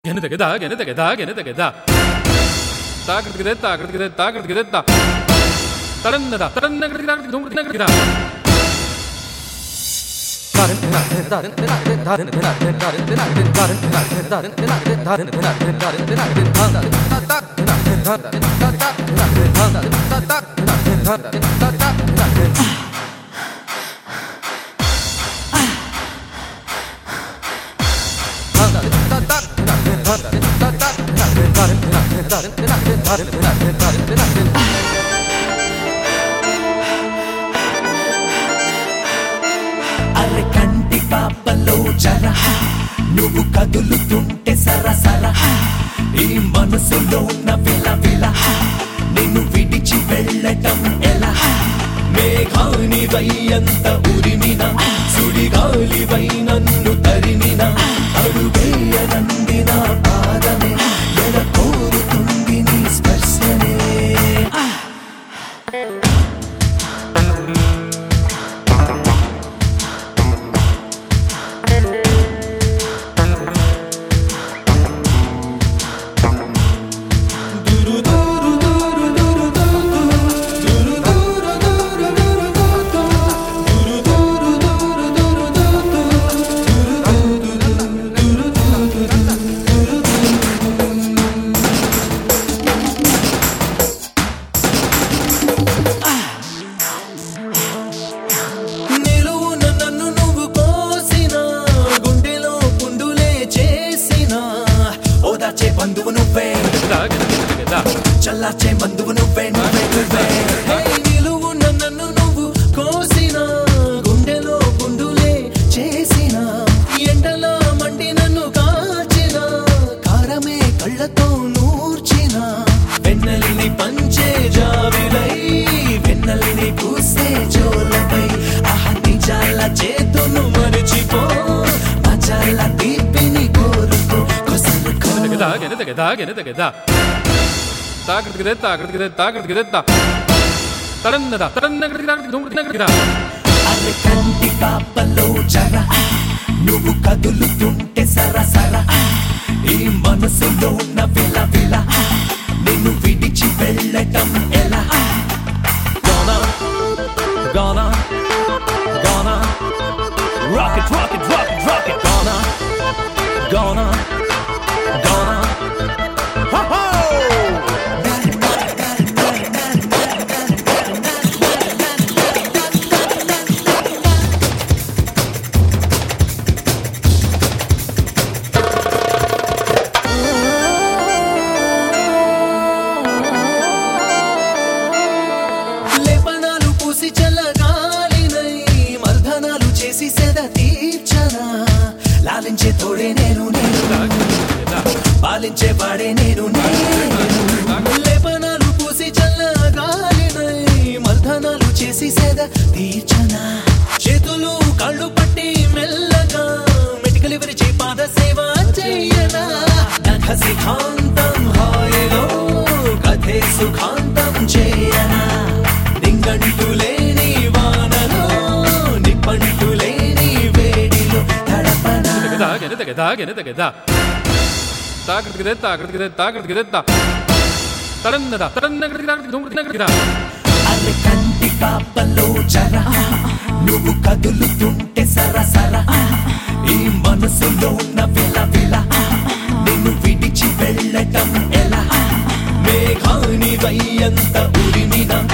Genetageda, genetageda, genetageda. Tagrgede, tagrgede, tagrgede, ta. Tarannada, tarannagada, gada. అరే కంటి పాపలో జర నువ్వు కదులుతుంటే సరసర ఈ మనసులో ఉన్న విల నిన్ను విడిచి వెళ్ళటం ఎలా మేఘాని వయ్యంత ఉరిమిన సుడిగాలి వై నన్ను తరిమిన అడుగేయనందిన పాదమే ఎడ కోరుతుంది నీ స్పర్శనే బంధువు నువ్వే చల్లార్చే బంధువు నువ్వే నిలువు నన్ను నువ్వు కోసిన గుండెలో గుండులే చేసిన ఎండలో మండి నన్ను కాచిన కారమే కళ్ళతో నూర్చిన వెన్నెల్ని పంచే జావిలై వెన్నెల్ని పూసే జోలపై నిజాల చేతును మరిచిపో మజాల తీపిని కోరుకో Genetageda, genetageda. Tagrgede, tagrgede, tagrgede, ta. Tarannada, tarannagada, gada. అరే కంటి పాపలో జర నువ్వు కదులుతుంటే సరసర ఈ మనసులో ఉన్న విల నిన్ను విడిచి వెళ్ళటం ఎలా Gonna, gonna, gonna rock it, rock it, rock it, rock it Gonna, gonna లేపనాలు పూసి చల్లగాలినై మర్దనాలు చేసి సెద తీర్చనా లాలించే తోడే నేను పాలించే వాడే నేను లేపనాలు పూసి చల్లగాలినై మర్దనాలు చేసి సెద తీర్చనా చేతులు కళ్ళు పట్టి మెల్లగా మెటికలు విరిచి పాద సేవ చెయ్యనా నఖసిఖాంతం హాయిలో కథే సుఖాంతం చేయనా నింగంటులేని వానలో నిప్పంటులేని వేడిలో తడపనా Genetageda, genetageda. Tagrgede, tagrgede, tagrgede, ta. Tarannada, tarannagada, gada. అరే కంటి పాపలో జర నువ్వు కదులుతుంటే సరసర ఈ మనసులో ఉన్న విల నిన్ను విడిచి వెళ్ళటం ఎలా మేఘాని వయ్యంత ఉరిమిన